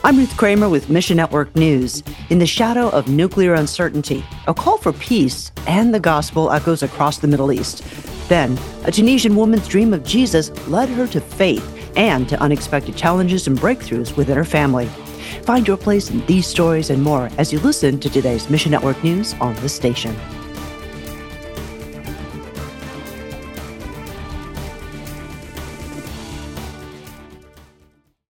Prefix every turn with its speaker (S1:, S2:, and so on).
S1: I'm Ruth Kramer with Mission Network News. In the shadow of nuclear uncertainty, a call for peace and the gospel echoes across the Middle East. Then, a Tunisian woman's dream of Jesus led her to faith and to unexpected challenges and breakthroughs within her family. Find your place in these stories and more as you listen to today's Mission Network News on the station.